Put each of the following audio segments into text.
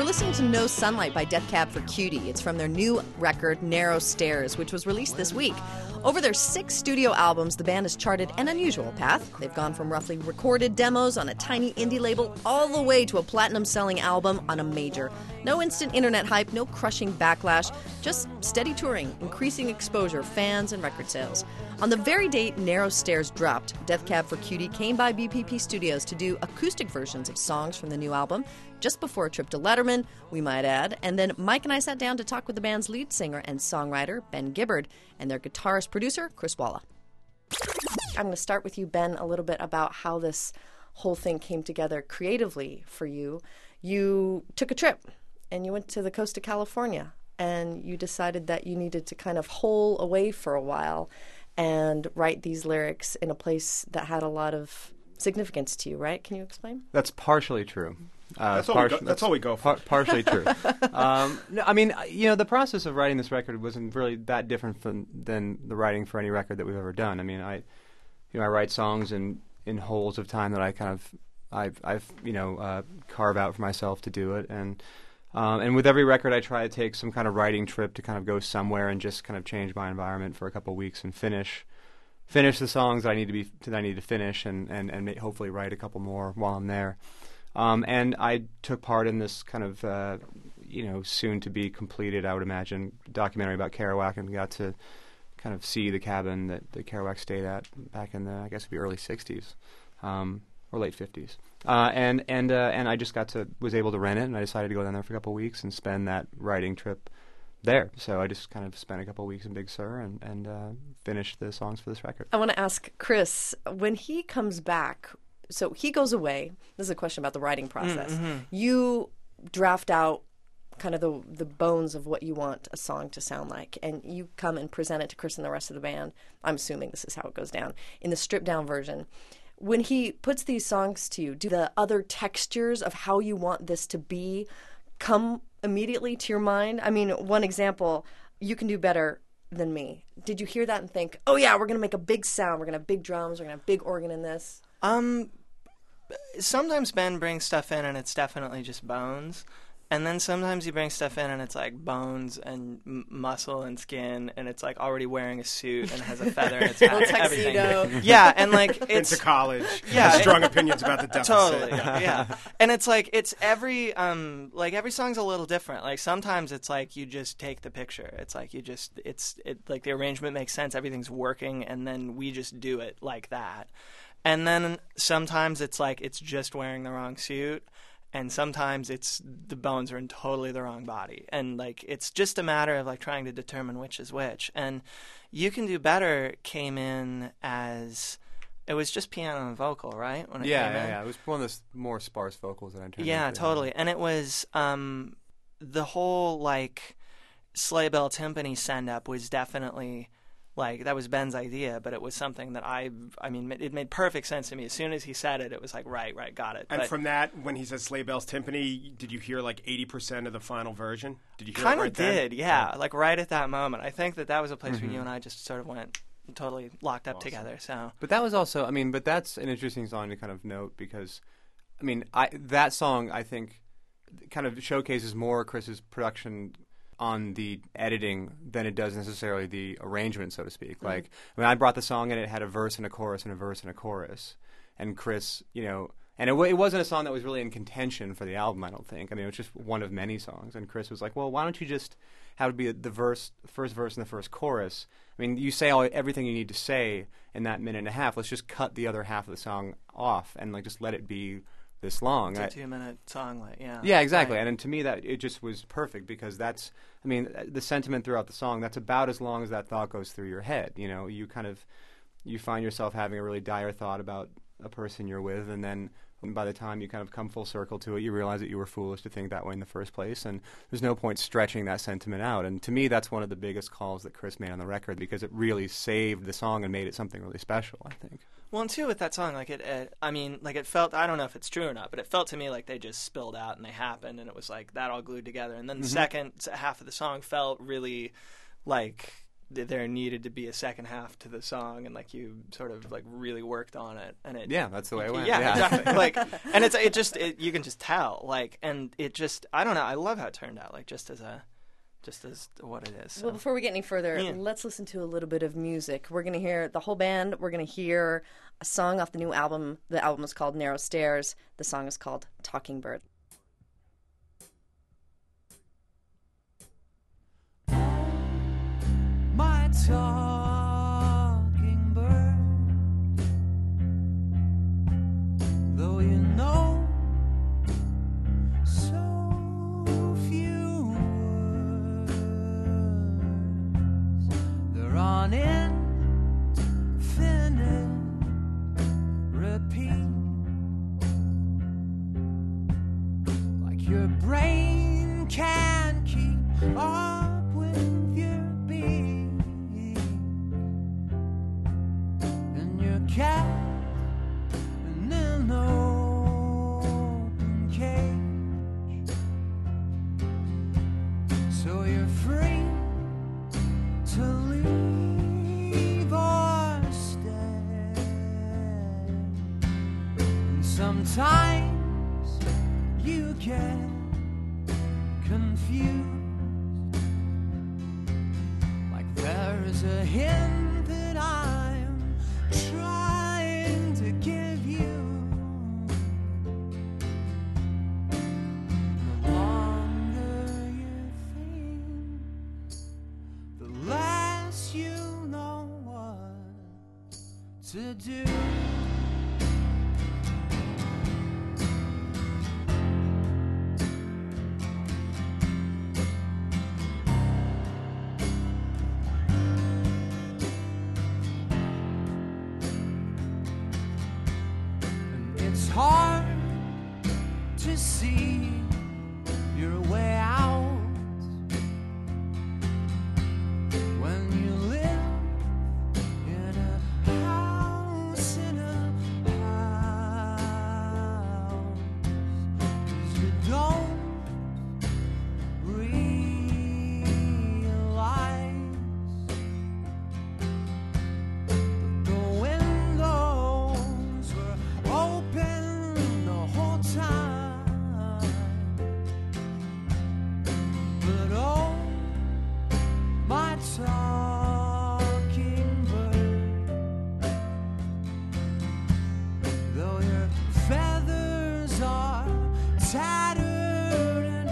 listening to No Sunlight by Death Cab for Cutie. It's from their new record, Narrow Stairs, which was released this week. Over their 6 studio albums, the band has charted an unusual path. They've gone from roughly recorded demos on a tiny indie label all the way to a platinum-selling album on a major. No instant internet hype, no crushing backlash, just steady touring, increasing exposure, fans, and record sales. On the very date Narrow Stairs dropped, Death Cab for Cutie came by BPP Studios to do acoustic versions of songs from the new album, just before a trip to Letterman, we might add. And then Mike and I sat down to talk with the band's lead singer and songwriter, Ben Gibbard, and their guitarist-producer, Chris Walla. I'm going to start with you, Ben, a little bit about how this whole thing came together creatively for you. You took a trip, and you went to the coast of California, and you decided that you needed to kind of hole away for a while and write these lyrics in a place that had a lot of significance to you, right? Can you explain? That's partially true. That's all we go for. Partially true. No, I mean, the process of writing this record wasn't really that different than the writing for any record that we've ever done. I mean, I write songs in holes of time that I've carve out for myself to do it, and with every record I try to take some kind of writing trip to kind of go somewhere and just kind of change my environment for a couple of weeks and finish the songs that I need to finish and hopefully write a couple more while I'm there. And I took part in this kind of, soon to be completed, I would imagine, documentary about Kerouac, and got to kind of see the cabin that Kerouac stayed at back in the, I guess it'd be early 60s, or late 50s. And I just was able to rent it, and I decided to go down there for a couple of weeks and spend that writing trip there. So I just kind of spent a couple of weeks in Big Sur and finished the songs for this record. I want to ask Chris, when he comes back, so he goes away. This is a question about the writing process. Mm-hmm. You draft out kind of the bones of what you want a song to sound like, and you come and present it to Chris and the rest of the band. I'm assuming this is how it goes down. In the stripped-down version, when he puts these songs to you, do the other textures of how you want this to be come immediately to your mind? I mean, one example, You Can Do Better Than Me. Did you hear that and think, oh yeah, we're going to make a big sound, we're going to have big drums, we're going to have big organ in this? Sometimes Ben brings stuff in and it's definitely just bones. And then sometimes he brings stuff in and it's like bones and muscle and skin, and it's like already wearing a suit and has a feather and it's everything. Yeah, and like it's into college. Yeah, strong opinions about the deficit. Totally. Yeah. And it's like every song's a little different. Like sometimes it's like you just take the picture. It's like like the arrangement makes sense, everything's working, and then we just do it like that. And then sometimes it's like it's just wearing the wrong suit. And sometimes it's the bones are in totally the wrong body. And, like, it's just a matter of, like, trying to determine which is which. And You Can Do Better came in as – it was just piano and vocal, right? When it came in? Yeah. It was one of the more sparse vocals that I turned Yeah, into. Totally. And it was the whole, like, sleigh bell timpani send-up was definitely – like, that was Ben's idea, but it was something that I mean, it made perfect sense to me. As soon as he said it, it was like, right, got it. And from that, when he said Sleigh Bells Timpani, did you hear like 80% of the final version? Did you hear kind it of right then? Did, yeah. Like right at that moment. I think that was a place where you and I just sort of went totally locked up together. So, but that was also, but that's an interesting song to kind of note because, that song, I think, kind of showcases more Chris's production on the editing than it does necessarily the arrangement, so to speak. Mm-hmm. Like, I brought the song and it had a verse and a chorus and a verse and a chorus. And Chris, and it wasn't a song that was really in contention for the album, I don't think. It was just one of many songs. And Chris was like, well, why don't you just have it be the first verse and the first chorus? You say everything you need to say in that minute and a half. Let's just cut the other half of the song off and like just let it be this long. It's a 2-minute song, like, yeah. Yeah, exactly. Right. And to me, that it just was perfect because that's, the sentiment throughout the song, that's about as long as that thought goes through your head. You find yourself having a really dire thought about a person you're with, and then by the time you kind of come full circle to it, you realize that you were foolish to think that way in the first place, and there's no point stretching that sentiment out. And to me, that's one of the biggest calls that Chris made on the record because it really saved the song and made it something really special, I think. Well, and too with that song, like it felt, I don't know if it's true or not, but it felt to me like they just spilled out and they happened, and it was like that all glued together. And then the second half of the song felt really like there needed to be a second half to the song, and like you sort of like really worked on it, and it That's the way it went. Yeah, exactly. Like, and you can just tell, like, and it just, I don't know, I love how it turned out, like, just as what it is. So. Well, before we get any further, let's listen to a little bit of music. We're going to hear the whole band. We're going to hear a song off the new album. The album is called Narrow Stairs. The song is called Talking Bird. My talking bird, though you know so few words, they're on infinite repeat, like your brain can't keep up with your beat. Cat in an open cage, so you're free to leave or stay. And sometimes you get confused, like there is a hint that I'm trying to give you. The longer you think, the less you know what to do. It's hard to see your way out when you live in a house, 'cause you don't realize that the windows were open the whole time. But oh, my talking bird, though your feathers are tattered and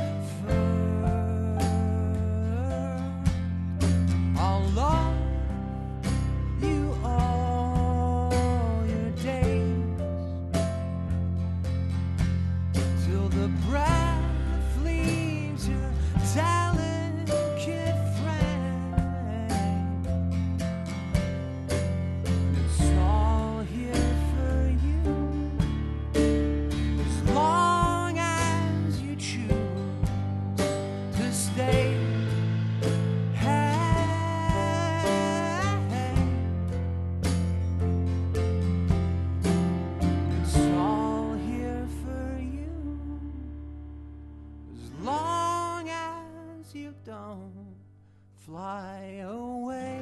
furred, I'll love you all your days, till the breath leaves your delicate frame. It's all here for you, as long as you choose to stay. It's all here for you, as long as you don't fly away.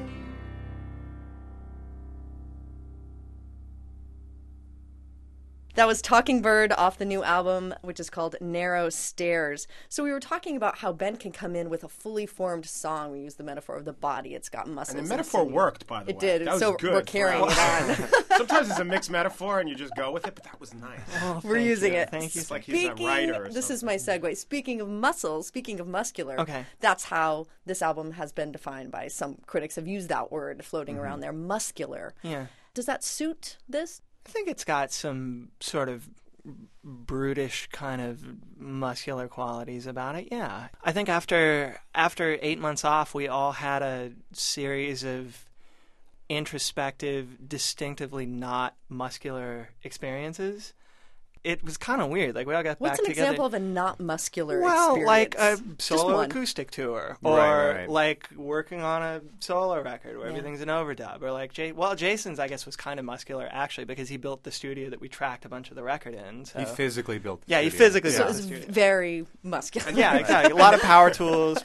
That was Talking Bird off the new album, which is called Narrow Stairs. So we were talking about how Ben can come in with a fully formed song. We use the metaphor of the body. It's got muscles. And the metaphor sinew. worked, by the way. It did. That was So good. we're carrying it on. Sometimes it's a mixed metaphor and you just go with it, but that was nice. We're using it. Thank you. It's like he's a writer or This is something. my segue. Speaking of muscles, speaking of muscular, Okay. that's how this album has been defined by some critics have used that word floating around there, muscular. Yeah. Does that suit this? I think it's got some sort of brutish kind of muscular qualities about it. Yeah. I think after 8 months off, we all had a series of introspective, distinctively not muscular experiences. It was kind of weird. Like we all got What's back an together. example of a not muscular Well, experience? like a Just solo one. acoustic tour, or Right. like working on a solo record where Yeah. everything's an overdub, or like Jason's, I guess, was kind of muscular actually because he built the studio that we tracked a bunch of the record in. So. He physically built the Yeah, he studio. physically So built it the was studio. very muscular. Yeah, exactly. A lot of power tools.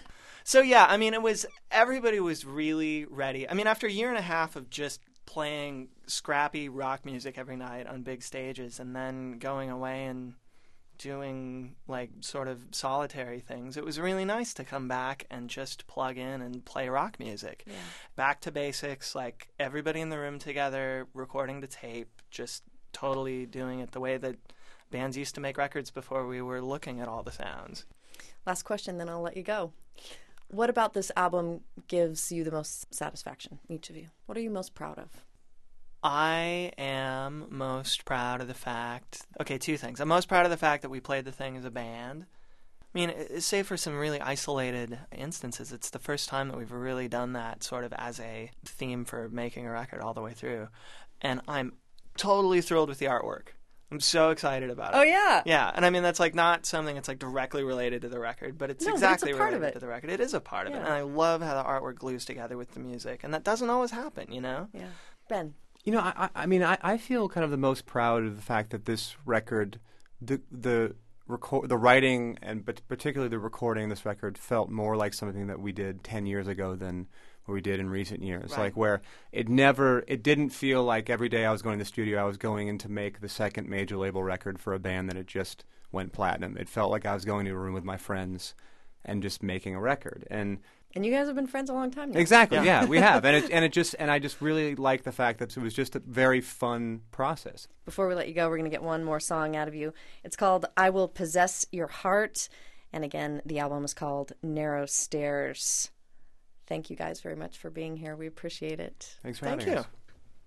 So yeah, I mean, everybody was really ready. I mean, after a year and a half of just playing scrappy rock music every night on big stages, and then going away and doing like sort of solitary things, it was really nice to come back and just plug in and play rock music. Yeah. Back to basics, like everybody in the room together, recording the tape, just totally doing it the way that bands used to make records before we were looking at all the sounds. Last question, then I'll let you go. What about this album gives you the most satisfaction, each of you? What are you most proud of? I am most proud of the fact... Okay, two things. I'm most proud of the fact that we played the thing as a band. I mean, save for some really isolated instances, it's the first time that we've really done that sort of as a theme for making a record all the way through. And I'm totally thrilled with the artwork. I'm so excited about it. Oh, yeah. Yeah, and I mean, that's like not something that's like directly related to the record, but it's exactly a part of related it. to the record. It is a part of it, Yeah. and I love how the artwork glues together with the music, and that doesn't always happen, you know? Yeah. Ben. You know, I mean, I feel kind of the most proud of the fact that this record, the writing and particularly the recording of this record felt more like something that we did 10 years ago than what we did in recent years. Right. Like where it didn't feel like every day I was going to the studio, I was going in to make the second major label record for a band that had just went platinum. It felt like I was going to a room with my friends and just making a record. And you guys have been friends a long time now. exactly, yeah, we have, and I just really like the fact that it was just a very fun process. Before we let you go, we're going to get one more song out of you. It's called "I Will Possess Your Heart," and again, the album is called "Narrow Stairs." Thank you guys very much for being here. We appreciate it. Thanks for Thank having you. us.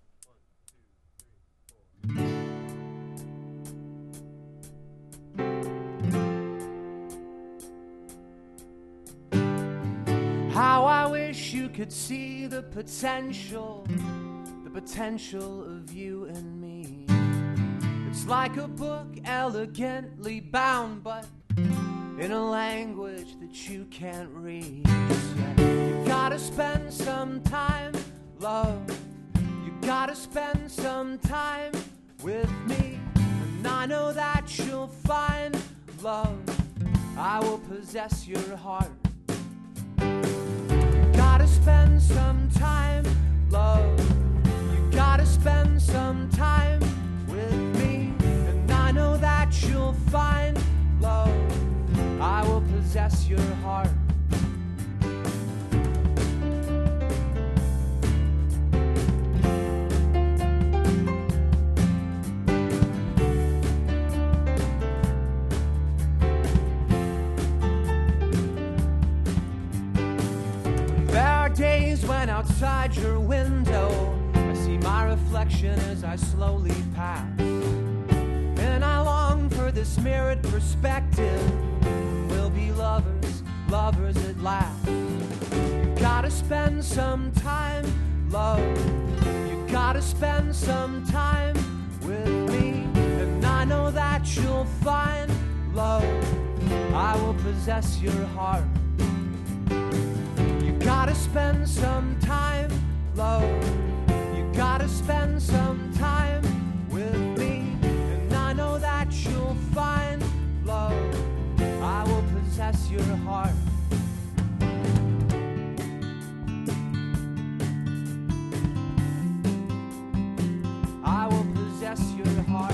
How I wish you could see the potential of you and me. It's like a book elegantly bound, but in a language that you can't read. Yeah, you gotta spend some time, love. You gotta spend some time with me, and I know that you'll find love. I will possess your heart. Gotta spend some time, love. You gotta spend some time with me, and I know that you'll find love. I will possess your heart. Days when outside your window I see my reflection as I slowly pass, and I long for this mirrored perspective. We'll be lovers, lovers at last. You gotta spend some time, love. You gotta spend some time with me, and I know that you'll find love. I will possess your heart. Gotta spend some time, love. You gotta spend some time with me, and I know that you'll find love. I will possess your heart. I will possess your heart.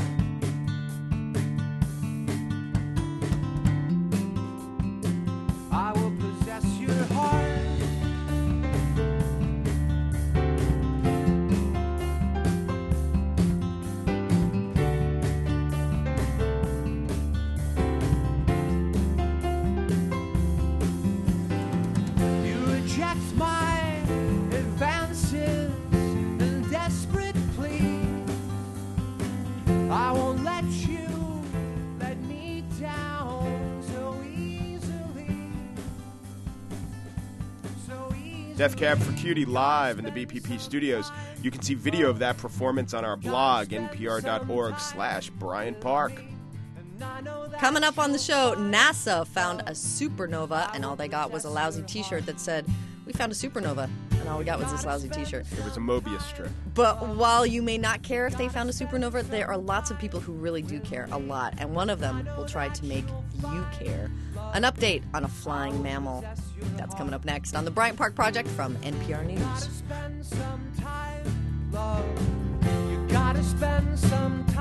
I will possess your heart. I won't let you let me down so easily. Death Cab for Cutie live in the BPP studios. You can see video of that performance on our blog, npr.org/Brian Park. Coming up on the show, NASA found a supernova, and all they got was a lousy t-shirt that said, we found a supernova, and all we got was this lousy t-shirt. It was a Mobius strip. But while you may not care if they found a supernova, there are lots of people who really do care a lot, and one of them will try to make you care. An update on a flying mammal. That's coming up next on the Bryant Park Project from NPR News. You gotta spend some time.